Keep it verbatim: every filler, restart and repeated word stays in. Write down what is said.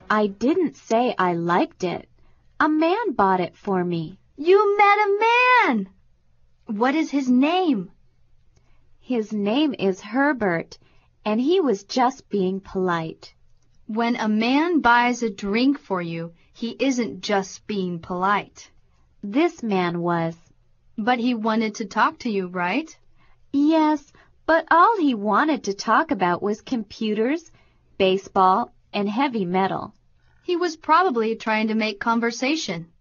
I didn't say I liked it. A man bought it for me. You met a man! What is his name? His name is Herbert, and he was just being polite. When a man buys a drink for you, he isn't just being polite. This man was. But he wanted to talk to you, right? Yes, but all he wanted to talk about was computers, baseball, and heavy metal. He was probably trying to make conversation.